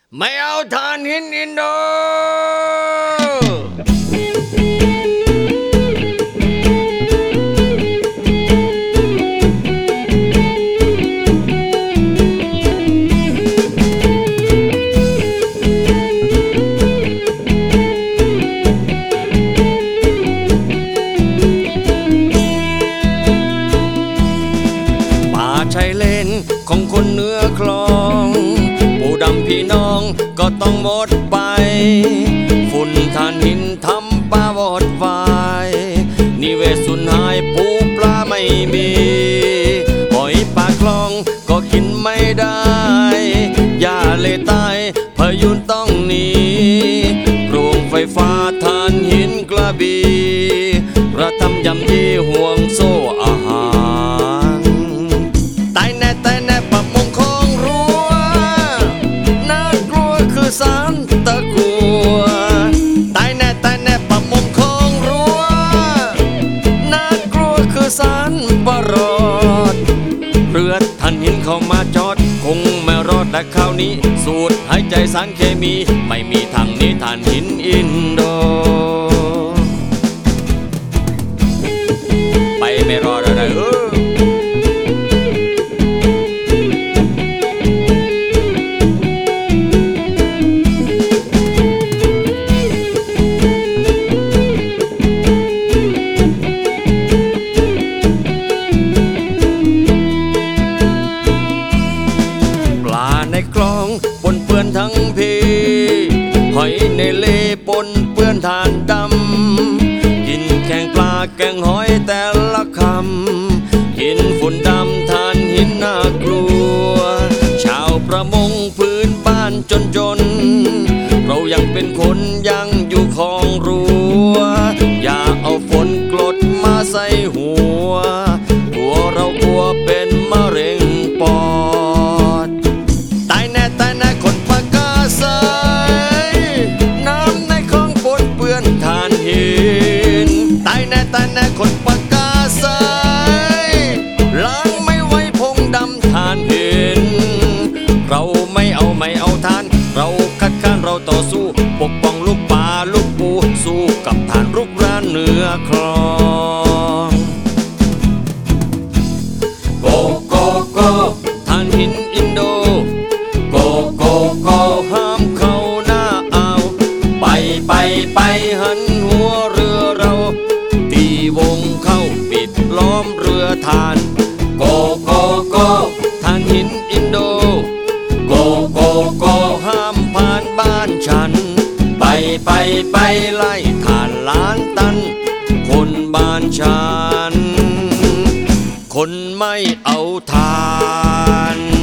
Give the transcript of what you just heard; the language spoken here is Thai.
ไม่เอาถ่านหินอินโดชายเลนของคนเหนือคลองปู่ดำพี่น้องก็ต้องหมดไปฝุ่นถ่านหินทำป่าวอดวายนิเวศสูญหายปูปลาไม่มีหอยปลาคลองก็กินไม่ได้หญ้าเลยตายพายุต้องหนีโรงไฟฟ้าถ่านหินกระบี่ระทำยำยี่ห่วงโซ่อาหารแต่แน่ประมงของรั้วน่ากลัวคือสารตะกัวแต่แน่ประมงของรั้วน่ากลัวคือสารปรดเรือท่านหินเข้ามาจอดคงไม่รอดและคราวนี้สูดหายใจสารเคมีไม่มีทางนี้ท่านหินอินโดไปไม่รอดอะไรในคลองปนเปื้อนทั้งพีหอยในเลปนเปื้อนทานดำกินแกงปลาแกงหอยแต่ละคำกินฝุ่นดำทานหินน่ากลัวชาวประมงพื้นบ้านจนเรายังเป็นคนยังอยู่ของรั้วอย่าเอาฝนกรดมาใส่หัวตัวเรากลัวเป็นมะเร็งปอดแต่แน่คนปากกาใสน้ำในคลองปนเปื้อนถ่านหินแต่แน่คนปากกาใสล้างไม่ไหวพงดำถ่านหินเราไม่เอาทานเราคัดค้านเราต่อสู้ปกป้องลูกปลาลูกปูสู้กับถ่านรุกรานเหนือคลองโกโกโกถ่านหินอินโดโกห้ามเข้าหน้าอ่าวไปหันหัวเรือเราตีวงเข้าปิดล้อมเรือถ่านโกถ่านหินอินโดโกห้ามผ่านบ้านฉันไปไล่ถ่านล้านตันคนบ้านฉันคนไม่เอาถ่าน